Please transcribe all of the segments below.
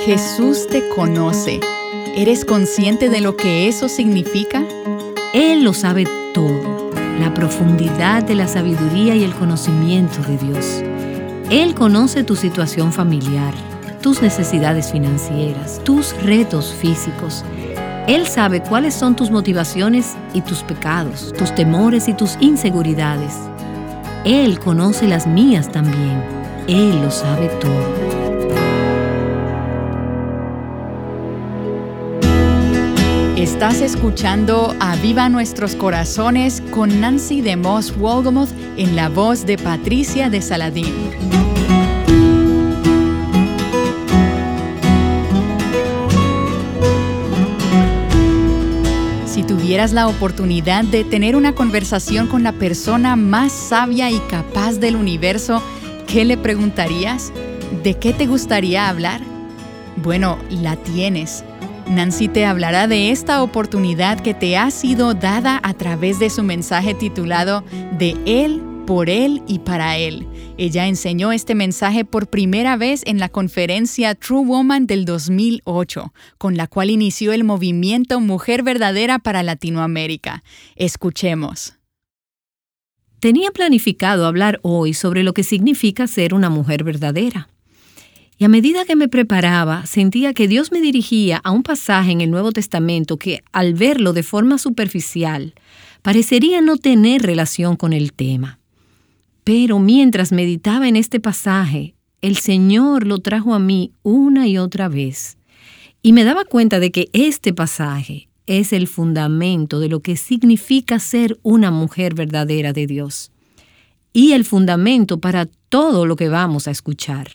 Jesús te conoce. ¿Eres consciente de lo que eso significa? Él lo sabe todo, la profundidad de la sabiduría y el conocimiento de Dios. Él conoce tu situación familiar, tus necesidades financieras, tus retos físicos. Él sabe cuáles son tus motivaciones y tus pecados, tus temores y tus inseguridades. Él conoce las mías también. Él lo sabe todo. Estás escuchando Aviva Nuestros Corazones con Nancy DeMoss Wolgemuth en la voz de Patricia de Saladín. Si tuvieras la oportunidad de tener una conversación con la persona más sabia y capaz del universo, ¿qué le preguntarías? ¿De qué te gustaría hablar? Bueno, la tienes. Nancy te hablará de esta oportunidad que te ha sido dada a través de su mensaje titulado De Él, por Él y para Él. Ella enseñó este mensaje por primera vez en la conferencia True Woman del 2008, con la cual inició el movimiento Mujer Verdadera para Latinoamérica. Escuchemos. Tenía planificado hablar hoy sobre lo que significa ser una mujer verdadera. Y a medida que me preparaba, sentía que Dios me dirigía a un pasaje en el Nuevo Testamento que, al verlo de forma superficial, parecería no tener relación con el tema. Pero mientras meditaba en este pasaje, el Señor lo trajo a mí una y otra vez. Y me daba cuenta de que este pasaje es el fundamento de lo que significa ser una mujer verdadera de Dios. Y el fundamento para todo lo que vamos a escuchar.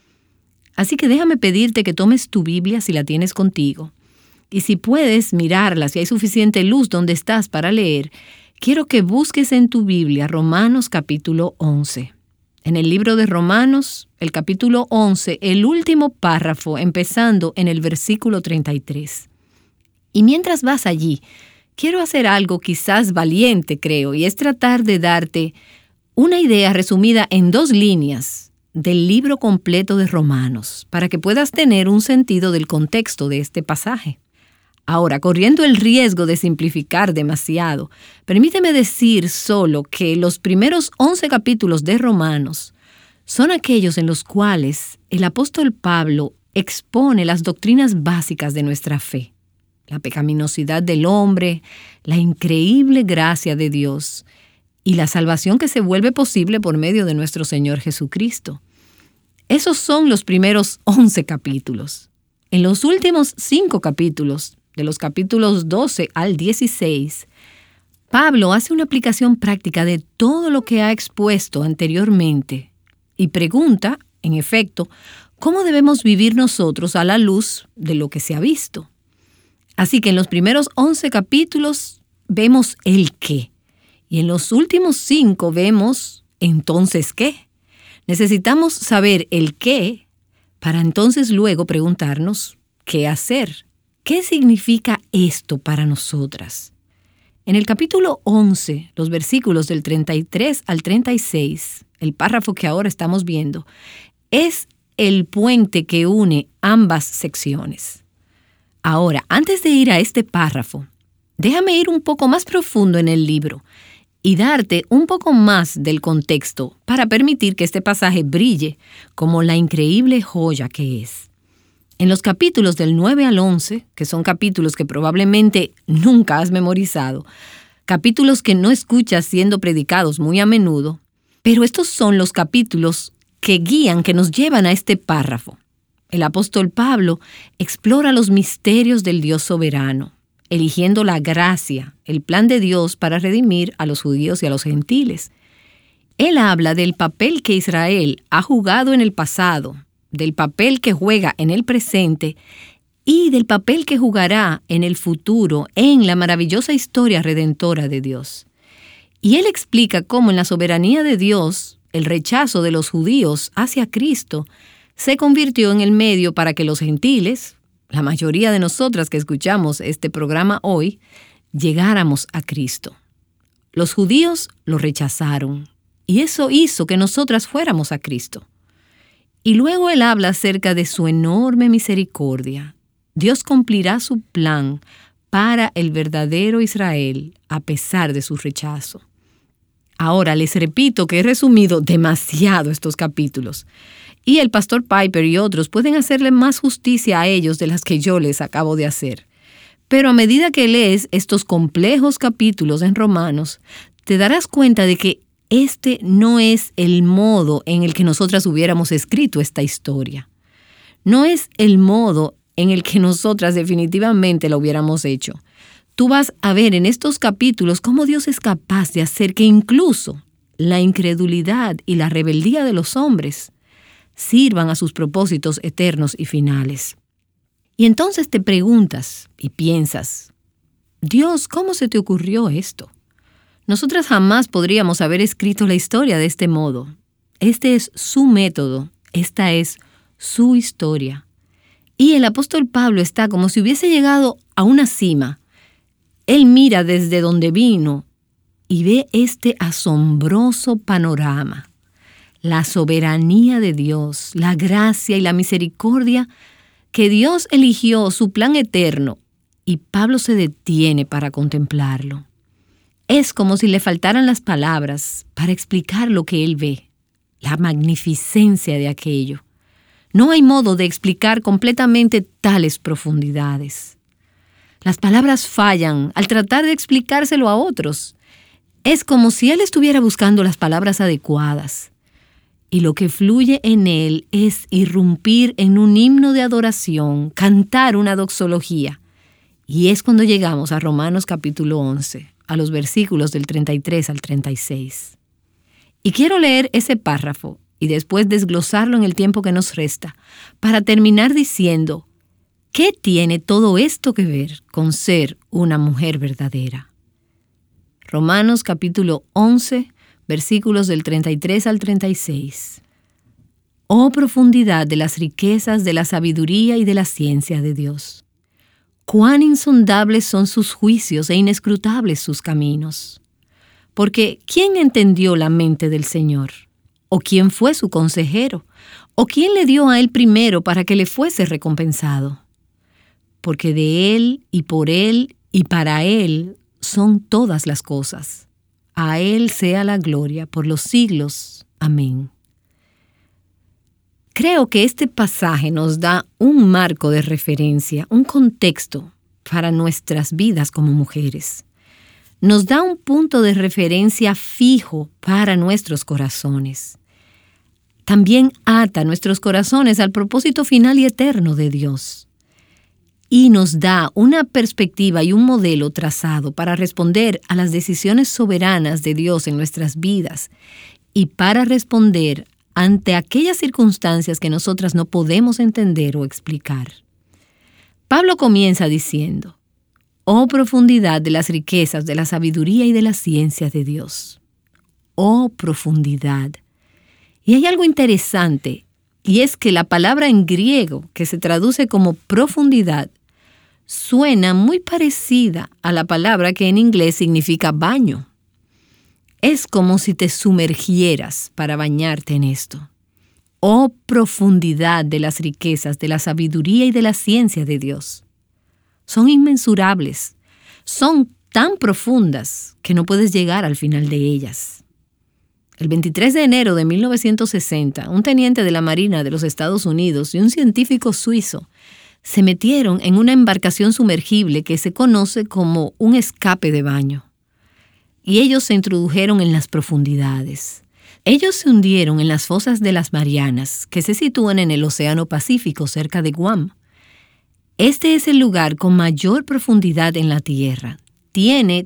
Así que déjame pedirte que tomes tu Biblia si la tienes contigo. Y si puedes mirarla, si hay suficiente luz donde estás para leer, quiero que busques en tu Biblia Romanos capítulo 11. En el libro de Romanos, el capítulo 11, el último párrafo, empezando en el versículo 33. Y mientras vas allí, quiero hacer algo quizás valiente, creo, y es tratar de darte una idea resumida en 2 líneas del libro completo de Romanos, para que puedas tener un sentido del contexto de este pasaje. Ahora, corriendo el riesgo de simplificar demasiado, permíteme decir solo que los primeros 11 capítulos de Romanos son aquellos en los cuales el apóstol Pablo expone las doctrinas básicas de nuestra fe, la pecaminosidad del hombre, la increíble gracia de Dios y la salvación que se vuelve posible por medio de nuestro Señor Jesucristo. Esos son los primeros 11 capítulos. En los últimos 5 capítulos, de los capítulos 12 al 16, Pablo hace una aplicación práctica de todo lo que ha expuesto anteriormente y pregunta, en efecto, cómo debemos vivir nosotros a la luz de lo que se ha visto. Así que en los primeros 11 capítulos vemos el qué. Y en los últimos 5 vemos, entonces, ¿qué? Necesitamos saber el qué para entonces luego preguntarnos qué hacer. ¿Qué significa esto para nosotras? En el capítulo 11, los versículos del 33 al 36, el párrafo que ahora estamos viendo, es el puente que une ambas secciones. Ahora, antes de ir a este párrafo, déjame ir un poco más profundo en el libro y darte un poco más del contexto para permitir que este pasaje brille como la increíble joya que es. En los capítulos del 9 al 11, que son capítulos que probablemente nunca has memorizado, capítulos que no escuchas siendo predicados muy a menudo, pero estos son los capítulos que guían, que nos llevan a este párrafo. El apóstol Pablo explora los misterios del Dios soberano, eligiendo la gracia, el plan de Dios para redimir a los judíos y a los gentiles. Él habla del papel que Israel ha jugado en el pasado, del papel que juega en el presente y del papel que jugará en el futuro en la maravillosa historia redentora de Dios. Y él explica cómo en la soberanía de Dios, el rechazo de los judíos hacia Cristo se convirtió en el medio para que los gentiles, la mayoría de nosotras que escuchamos este programa hoy, llegáramos a Cristo. Los judíos lo rechazaron y eso hizo que nosotras fuéramos a Cristo. Y luego él habla acerca de su enorme misericordia. Dios cumplirá su plan para el verdadero Israel a pesar de su rechazo. Ahora les repito que he resumido demasiado estos capítulos y el pastor Piper y otros pueden hacerle más justicia a ellos de las que yo les acabo de hacer. Pero a medida que lees estos complejos capítulos en Romanos, te darás cuenta de que este no es el modo en el que nosotras hubiéramos escrito esta historia. No es el modo en el que nosotras definitivamente la hubiéramos hecho. Tú vas a ver en estos capítulos cómo Dios es capaz de hacer que incluso la incredulidad y la rebeldía de los hombres sirvan a sus propósitos eternos y finales. Y entonces te preguntas y piensas, Dios, ¿cómo se te ocurrió esto? Nosotras jamás podríamos haber escrito la historia de este modo. Este es su método, esta es su historia. Y el apóstol Pablo está como si hubiese llegado a una cima. Él mira desde donde vino y ve este asombroso panorama. La soberanía de Dios, la gracia y la misericordia que Dios eligió su plan eterno, y Pablo se detiene para contemplarlo. Es como si le faltaran las palabras para explicar lo que él ve, la magnificencia de aquello. No hay modo de explicar completamente tales profundidades. Las palabras fallan al tratar de explicárselo a otros. Es como si él estuviera buscando las palabras adecuadas. Y lo que fluye en él es irrumpir en un himno de adoración, cantar una doxología. Y es cuando llegamos a Romanos capítulo 11, a los versículos del 33 al 36. Y quiero leer ese párrafo y después desglosarlo en el tiempo que nos resta, para terminar diciendo, ¿qué tiene todo esto que ver con ser una mujer verdadera? Romanos capítulo 11, versículos del 33 al 36. Oh profundidad de las riquezas de la sabiduría y de la ciencia de Dios. Cuán insondables son sus juicios e inescrutables sus caminos. Porque ¿quién entendió la mente del Señor? ¿O quién fue su consejero? ¿O quién le dio a él primero para que le fuese recompensado? Porque de él y por él y para él son todas las cosas. A él sea la gloria por los siglos. Amén. Creo que este pasaje nos da un marco de referencia, un contexto para nuestras vidas como mujeres. Nos da un punto de referencia fijo para nuestros corazones. También ata nuestros corazones al propósito final y eterno de Dios. Y nos da una perspectiva y un modelo trazado para responder a las decisiones soberanas de Dios en nuestras vidas y para responder ante aquellas circunstancias que nosotras no podemos entender o explicar. Pablo comienza diciendo, oh profundidad de las riquezas, de la sabiduría y de la ciencia de Dios. Oh profundidad. Y hay algo interesante, y es que la palabra en griego, que se traduce como profundidad, suena muy parecida a la palabra que en inglés significa baño. Es como si te sumergieras para bañarte en esto. Oh profundidad de las riquezas, de la sabiduría y de la ciencia de Dios. Son inmensurables, son tan profundas que no puedes llegar al final de ellas. El 23 de enero de 1960, un teniente de la Marina de los Estados Unidos y un científico suizo se metieron en una embarcación sumergible que se conoce como un escape de baño. Y ellos se introdujeron en las profundidades. Ellos se hundieron en las fosas de las Marianas, que se sitúan en el Océano Pacífico cerca de Guam. Este es el lugar con mayor profundidad en la Tierra. Tiene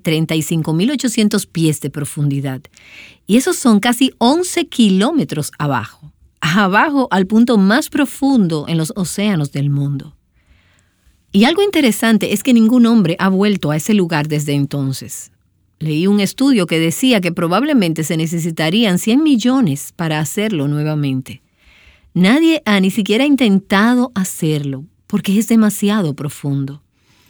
35.800 pies de profundidad. Y esos son casi 11 kilómetros abajo. Abajo al punto más profundo en los océanos del mundo. Y algo interesante es que ningún hombre ha vuelto a ese lugar desde entonces. Leí un estudio que decía que probablemente se necesitarían 100 millones para hacerlo nuevamente. Nadie ha ni siquiera intentado hacerlo porque es demasiado profundo.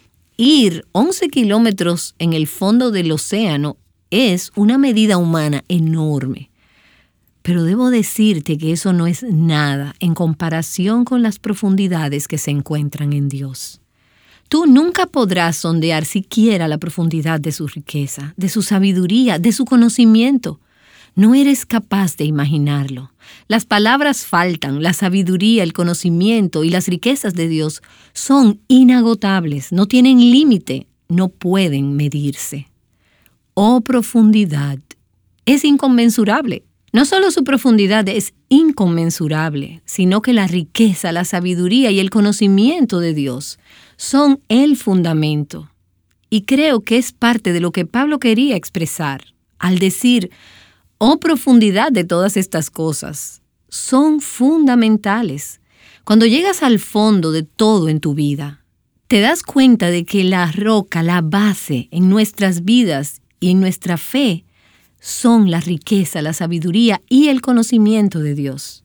Ir 11 kilómetros en el fondo del océano es una medida humana enorme. Pero debo decirte que eso no es nada en comparación con las profundidades que se encuentran en Dios. Tú nunca podrás sondear siquiera la profundidad de su riqueza, de su sabiduría, de su conocimiento. No eres capaz de imaginarlo. Las palabras faltan, la sabiduría, el conocimiento y las riquezas de Dios son inagotables, no tienen límite, no pueden medirse. Oh profundidad, es inconmensurable. No solo su profundidad es inconmensurable, sino que la riqueza, la sabiduría y el conocimiento de Dios son el fundamento. Y creo que es parte de lo que Pablo quería expresar al decir, oh profundidad de todas estas cosas, son fundamentales. Cuando llegas al fondo de todo en tu vida, te das cuenta de que la roca, la base en nuestras vidas y en nuestra fe son la riqueza, la sabiduría y el conocimiento de Dios.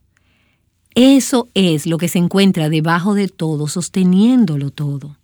Eso es lo que se encuentra debajo de todo, sosteniéndolo todo.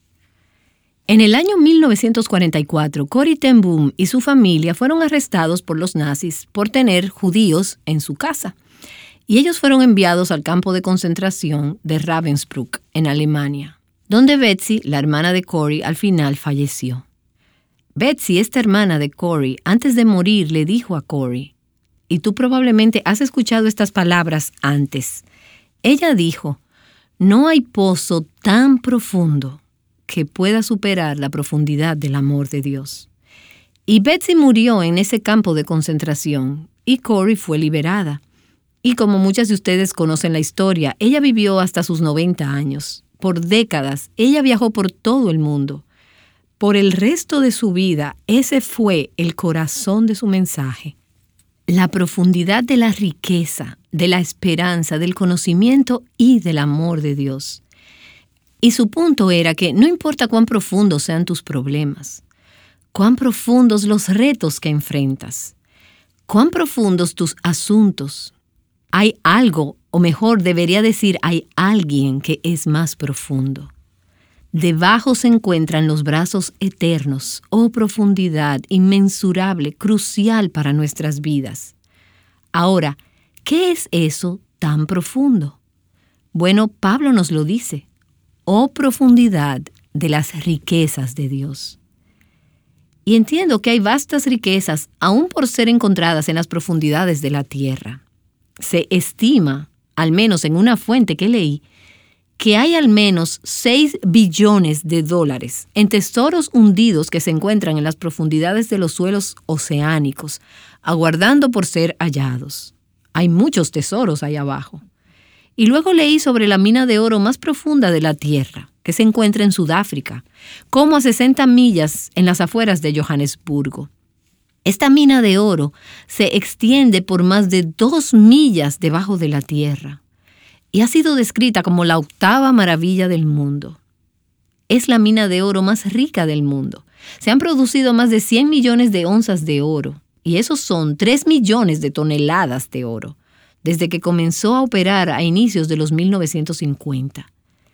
En el año 1944, Corrie ten Boom y su familia fueron arrestados por los nazis por tener judíos en su casa. Y ellos fueron enviados al campo de concentración de Ravensbrück, en Alemania, donde Betsy, la hermana de Corrie, al final falleció. Betsy, esta hermana de Corrie, antes de morir le dijo a Corrie, y tú probablemente has escuchado estas palabras antes. Ella dijo, no hay pozo tan profundo que pueda superar la profundidad del amor de Dios. Y Betsy murió en ese campo de concentración y Corrie fue liberada. Y como muchas de ustedes conocen la historia, ella vivió hasta sus 90 años. Por décadas, ella viajó por todo el mundo. Por el resto de su vida, ese fue el corazón de su mensaje. La profundidad de la riqueza, de la esperanza, del conocimiento y del amor de Dios. Y su punto era que no importa cuán profundos sean tus problemas, cuán profundos los retos que enfrentas, cuán profundos tus asuntos, hay algo, o mejor debería decir, hay alguien que es más profundo. Debajo se encuentran los brazos eternos, oh profundidad inmensurable, crucial para nuestras vidas. Ahora, ¿qué es eso tan profundo? Bueno, Pablo nos lo dice. Oh profundidad de las riquezas de Dios. Y entiendo que hay vastas riquezas aún por ser encontradas en las profundidades de la tierra. Se estima, al menos en una fuente que leí, que hay al menos 6 billones de dólares en tesoros hundidos que se encuentran en las profundidades de los suelos oceánicos, aguardando por ser hallados. Hay muchos tesoros ahí abajo. Y luego leí sobre la mina de oro más profunda de la tierra, que se encuentra en Sudáfrica, como a 60 millas en las afueras de Johannesburgo. Esta mina de oro se extiende por más de 2 millas debajo de la tierra y ha sido descrita como la 8ª maravilla del mundo. Es la mina de oro más rica del mundo. Se han producido más de 100 millones de onzas de oro y esos son 3 millones de toneladas de oro, desde que comenzó a operar a inicios de los 1950.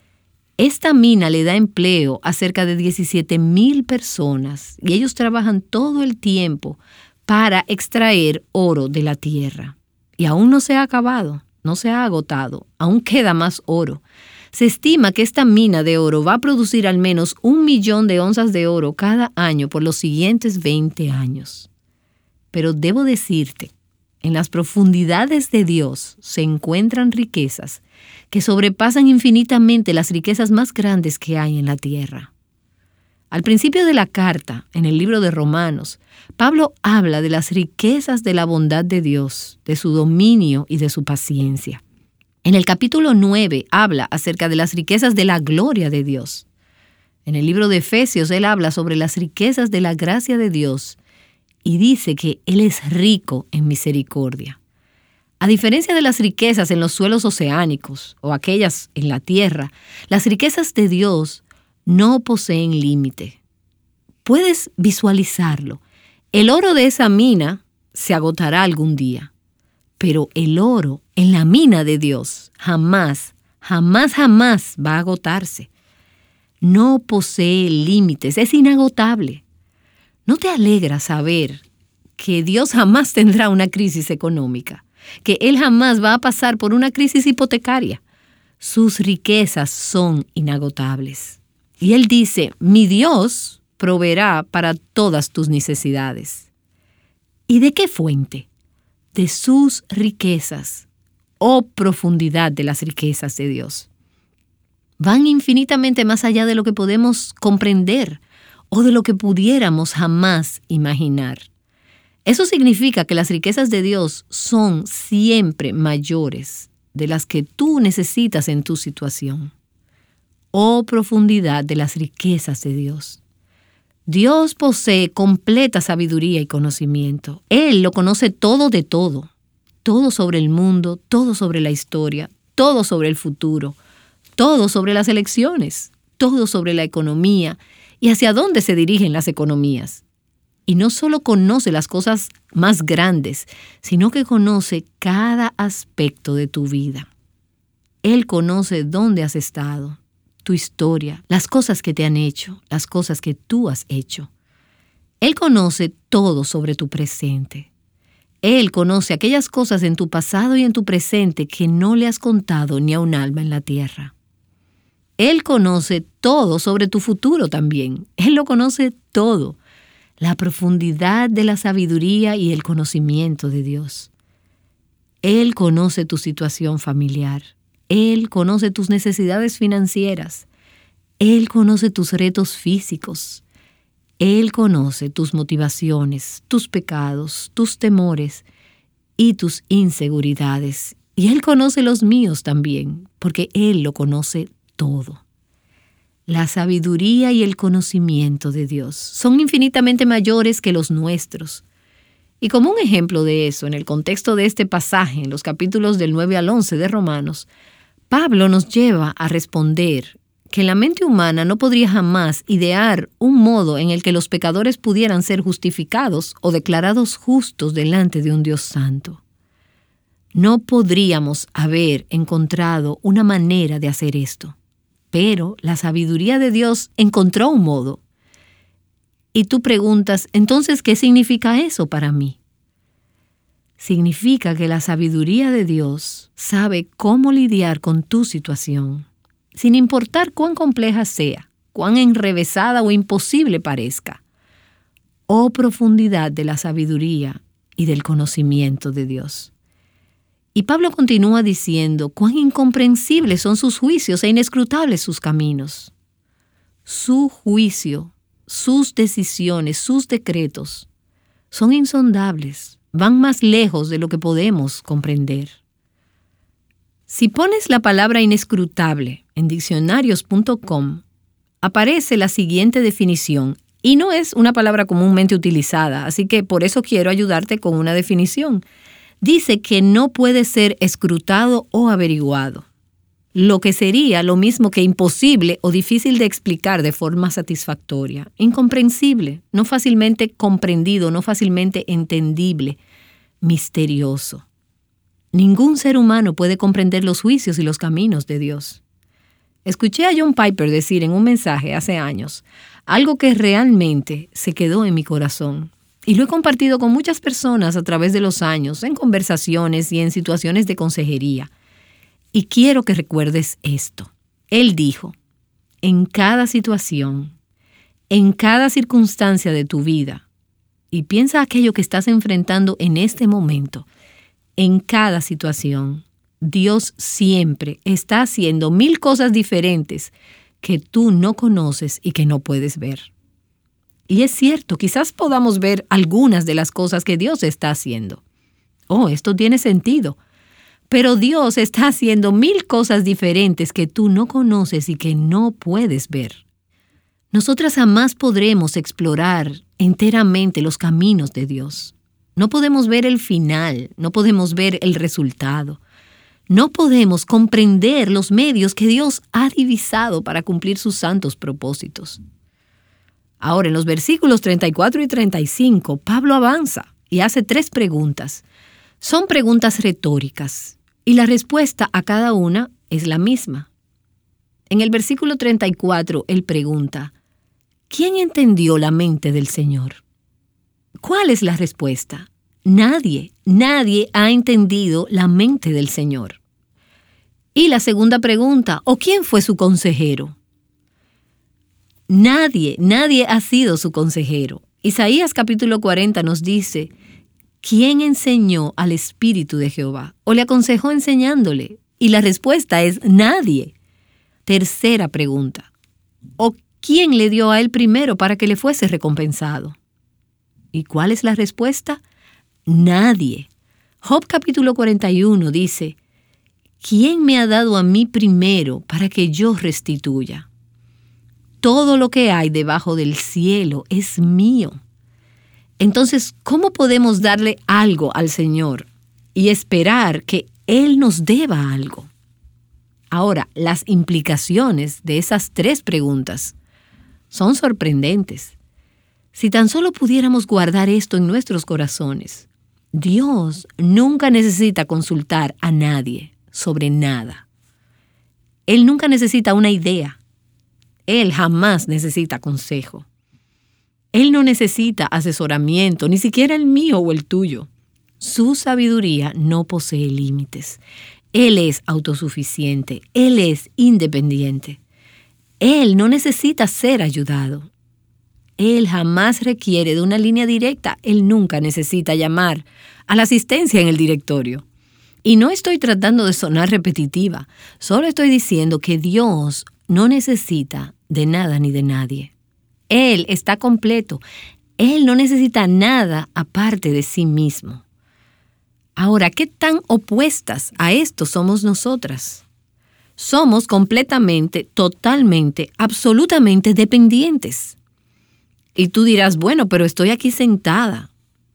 Esta mina le da empleo a cerca de 17,000 personas y ellos trabajan todo el tiempo para extraer oro de la tierra. Y aún no se ha acabado, no se ha agotado, aún queda más oro. Se estima que esta mina de oro va a producir al menos 1 millón de onzas de oro cada año por los siguientes 20 años. Pero debo decirte, en las profundidades de Dios se encuentran riquezas que sobrepasan infinitamente las riquezas más grandes que hay en la tierra. Al principio de la carta, en el libro de Romanos, Pablo habla de las riquezas de la bondad de Dios, de su dominio y de su paciencia. En el capítulo 9 habla acerca de las riquezas de la gloria de Dios. En el libro de Efesios él habla sobre las riquezas de la gracia de Dios y dice que Él es rico en misericordia. A diferencia de las riquezas en los suelos oceánicos o aquellas en la tierra, las riquezas de Dios no poseen límite. Puedes visualizarlo. El oro de esa mina se agotará algún día, pero el oro en la mina de Dios jamás va a agotarse. No posee límites, es inagotable. ¿No te alegra saber que Dios jamás tendrá una crisis económica? que él jamás va a pasar por una crisis hipotecaria. Sus riquezas son inagotables. Y él dice, mi Dios proveerá para todas tus necesidades. ¿Y de qué fuente? De sus riquezas, profundidad de las riquezas de Dios. Van infinitamente más allá de lo que podemos comprender o de lo que pudiéramos jamás imaginar. Eso significa que las riquezas de Dios son siempre mayores de las que tú necesitas en tu situación. Profundidad de las riquezas de Dios. Dios posee completa sabiduría y conocimiento. Él lo conoce todo de todo. Todo sobre el mundo, todo sobre la historia, todo sobre el futuro, todo sobre las elecciones, todo sobre la economía y hacia dónde se dirigen las economías. Y no solo conoce las cosas más grandes, sino que conoce cada aspecto de tu vida. Él conoce dónde has estado, tu historia, las cosas que te han hecho, las cosas que tú has hecho. Él conoce todo sobre tu presente. Él conoce aquellas cosas en tu pasado y en tu presente que no le has contado ni a un alma en la tierra. Él conoce todo sobre tu futuro también. Él lo conoce todo. La profundidad de la sabiduría y el conocimiento de Dios. Él conoce tu situación familiar. Él conoce tus necesidades financieras. Él conoce tus retos físicos. Él conoce tus motivaciones, tus pecados, tus temores y tus inseguridades. Y Él conoce los míos también, porque Él lo conoce todo. La sabiduría y el conocimiento de Dios son infinitamente mayores que los nuestros. Y como un ejemplo de eso, en el contexto de este pasaje, en los capítulos del 9 al 11 de Romanos, Pablo nos lleva a responder que la mente humana no podría jamás idear un modo en el que los pecadores pudieran ser justificados o declarados justos delante de un Dios santo. No podríamos haber encontrado una manera de hacer esto, pero la sabiduría de Dios encontró un modo. Y tú preguntas, entonces, ¿qué significa eso para mí? Significa que la sabiduría de Dios sabe cómo lidiar con tu situación, sin importar cuán compleja sea, cuán enrevesada o imposible parezca. Profundidad de la sabiduría y del conocimiento de Dios. Y Pablo continúa diciendo cuán incomprensibles son sus juicios e inescrutables sus caminos. Su juicio, sus decisiones, sus decretos son insondables, van más lejos de lo que podemos comprender. Si pones la palabra inescrutable en diccionarios.com, aparece la siguiente definición, y no es una palabra comúnmente utilizada, así que por eso quiero ayudarte con una definición. Dice que no puede ser escrutado o averiguado, lo que sería lo mismo que imposible o difícil de explicar de forma satisfactoria, incomprensible, no fácilmente comprendido, no fácilmente entendible, misterioso. Ningún ser humano puede comprender los juicios y los caminos de Dios. Escuché a John Piper decir en un mensaje hace años algo que realmente se quedó en mi corazón y lo he compartido con muchas personas a través de los años, en conversaciones y en situaciones de consejería. Y quiero que recuerdes esto. Él dijo, en cada situación, en cada circunstancia de tu vida, y piensa aquello que estás enfrentando en este momento, en cada situación, Dios siempre está haciendo 1000 cosas diferentes que tú no conoces y que no puedes ver. Y es cierto, quizás podamos ver algunas de las cosas que Dios está haciendo. Esto tiene sentido. Pero Dios está haciendo 1000 cosas diferentes que tú no conoces y que no puedes ver. Nosotras jamás podremos explorar enteramente los caminos de Dios. No podemos ver el final, no podemos ver el resultado. No podemos comprender los medios que Dios ha divisado para cumplir sus santos propósitos. Ahora, en los versículos 34 y 35, Pablo avanza y hace 3 preguntas. Son preguntas retóricas y la respuesta a cada una es la misma. En el versículo 34, él pregunta, ¿quién entendió la mente del Señor? ¿Cuál es la respuesta? Nadie ha entendido la mente del Señor. Y la segunda pregunta, ¿o quién fue su consejero? Nadie ha sido su consejero. Isaías capítulo 40 nos dice, ¿quién enseñó al Espíritu de Jehová? ¿O le aconsejó enseñándole? Y la respuesta es nadie. Tercera pregunta, ¿o quién le dio a él primero para que le fuese recompensado? ¿Y cuál es la respuesta? Nadie. Job capítulo 41 dice, ¿quién me ha dado a mí primero para que yo restituya? Todo lo que hay debajo del cielo es mío. Entonces, ¿cómo podemos darle algo al Señor y esperar que Él nos deba algo? Ahora, las implicaciones de esas tres preguntas son sorprendentes. Si tan solo pudiéramos guardar esto en nuestros corazones, Dios nunca necesita consultar a nadie sobre nada. Él nunca necesita una idea. Él jamás necesita consejo. Él no necesita asesoramiento, ni siquiera el mío o el tuyo. Su sabiduría no posee límites. Él es autosuficiente. Él es independiente. Él no necesita ser ayudado. Él jamás requiere de una línea directa. Él nunca necesita llamar a la asistencia en el directorio. Y no estoy tratando de sonar repetitiva. Solo estoy diciendo que Dios no necesita de nada ni de nadie. Él está completo. Él no necesita nada aparte de sí mismo. Ahora, ¿qué tan opuestas a esto somos nosotras? Somos completamente, totalmente, absolutamente dependientes. Y tú dirás, bueno, pero estoy aquí sentada.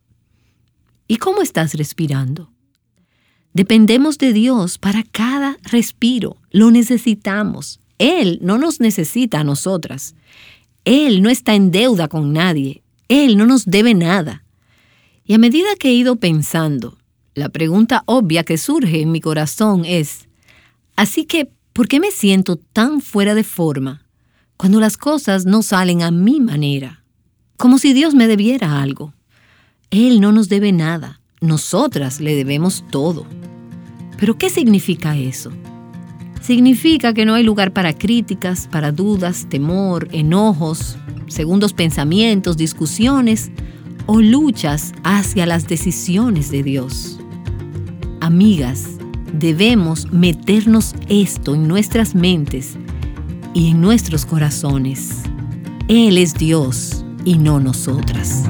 ¿Y cómo estás respirando? Dependemos de Dios para cada respiro. Lo necesitamos. Él no nos necesita a nosotras. Él no está en deuda con nadie. Él no nos debe nada. Y a medida que he ido pensando, la pregunta obvia que surge en mi corazón es, así que, ¿por qué me siento tan fuera de forma cuando las cosas no salen a mi manera? Como si Dios me debiera algo. Él no nos debe nada. Nosotras le debemos todo. ¿Pero qué significa eso? Significa que no hay lugar para críticas, para dudas, temor, enojos, segundos pensamientos, discusiones o luchas hacia las decisiones de Dios. Amigas, debemos meternos esto en nuestras mentes y en nuestros corazones. Él es Dios y no nosotras.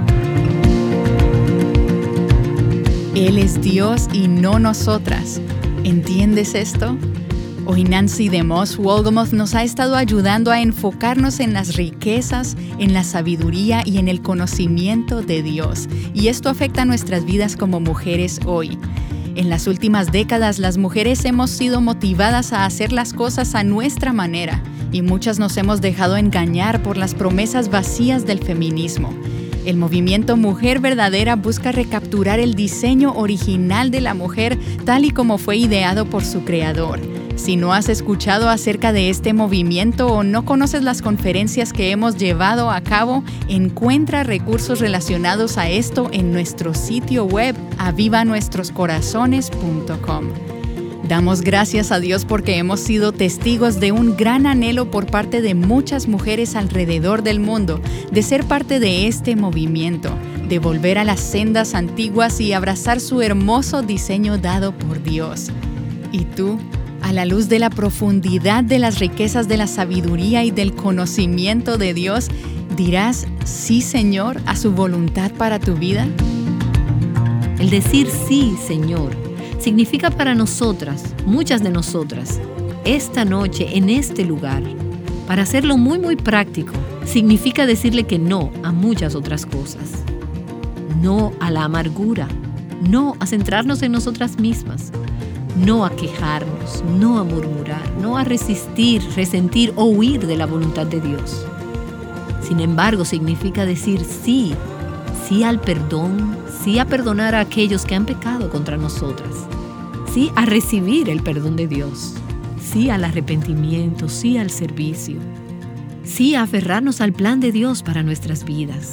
Él es Dios y no nosotras. ¿Entiendes esto? Hoy Nancy DeMoss Wolgemuth nos ha estado ayudando a enfocarnos en las riquezas, en la sabiduría y en el conocimiento de Dios. Y esto afecta nuestras vidas como mujeres hoy. En las últimas décadas, las mujeres hemos sido motivadas a hacer las cosas a nuestra manera y muchas nos hemos dejado engañar por las promesas vacías del feminismo. El movimiento Mujer Verdadera busca recapturar el diseño original de la mujer tal y como fue ideado por su creador. Si no has escuchado acerca de este movimiento o no conoces las conferencias que hemos llevado a cabo, encuentra recursos relacionados a esto en nuestro sitio web avivanuestroscorazones.com. Damos gracias a Dios porque hemos sido testigos de un gran anhelo por parte de muchas mujeres alrededor del mundo de ser parte de este movimiento, de volver a las sendas antiguas y abrazar su hermoso diseño dado por Dios. ¿Y tú? A la luz de la profundidad de las riquezas de la sabiduría y del conocimiento de Dios, ¿dirás sí, Señor, a su voluntad para tu vida? El decir sí, Señor, significa para nosotras, muchas de nosotras, esta noche en este lugar, para hacerlo muy, muy práctico, significa decirle que no a muchas otras cosas. No a la amargura, no a centrarnos en nosotras mismas, no a quejarnos, no a murmurar, no a resistir, resentir o huir de la voluntad de Dios. Sin embargo, significa decir sí, sí al perdón, sí a perdonar a aquellos que han pecado contra nosotras, sí a recibir el perdón de Dios, sí al arrepentimiento, sí al servicio, sí a aferrarnos al plan de Dios para nuestras vidas,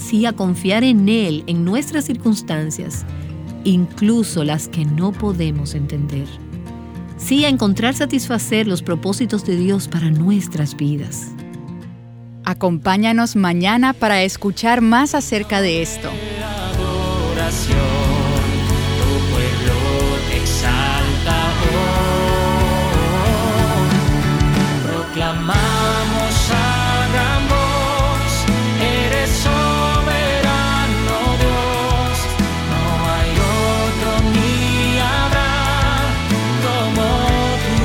sí a confiar en Él en nuestras circunstancias, incluso las que no podemos entender. Sí a encontrar satisfacer los propósitos de Dios para nuestras vidas. Acompáñanos mañana para escuchar más acerca de esto. Adoración, tu pueblo te exalta hoy. Proclamamos a gran voz, eres soberano Dios. No hay otro ni habrá como tú.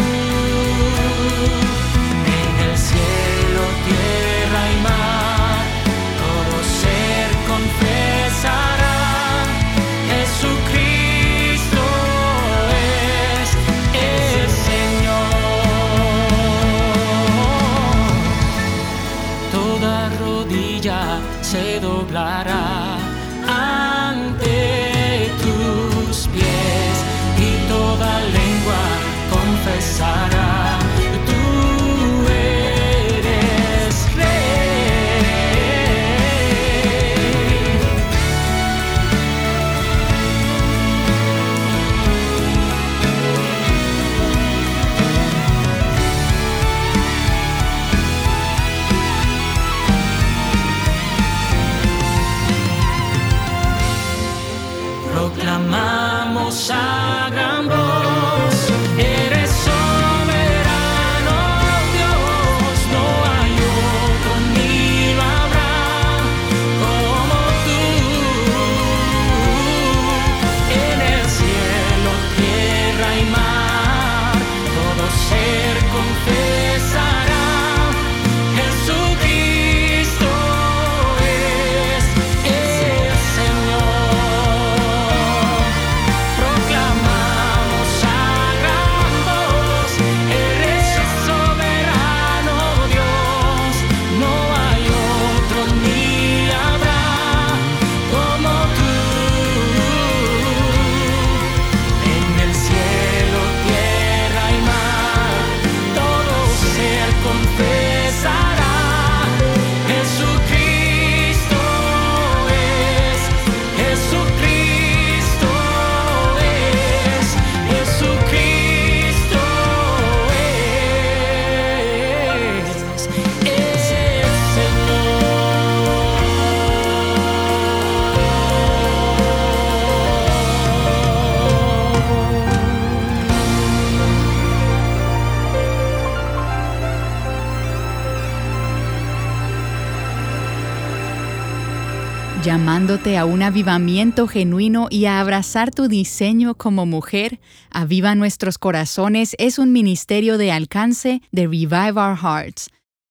En el cielo, tierra y mar, todo ser confesará, Jesucristo es el Señor. Toda rodilla se doblará ante tus pies y toda lengua confesará. Tú eres Rey. Proclamamos a gran voz, eres soberano Dios. No hay otro ni lo habrá como tú. En el cielo, tierra y mar, todo ser confesará, Jesucristo es el Señor. Proclamamos a gran voz, eres soberano Dios. No hay otro ni habrá como tú. En el cielo, tierra y mar, todo ser confesará, Jesucristo es, Jesucristo es, Jesucristo es el Llamándote a un avivamiento genuino y a abrazar tu diseño como mujer, Aviva Nuestros Corazones es un ministerio de alcance de Revive Our Hearts.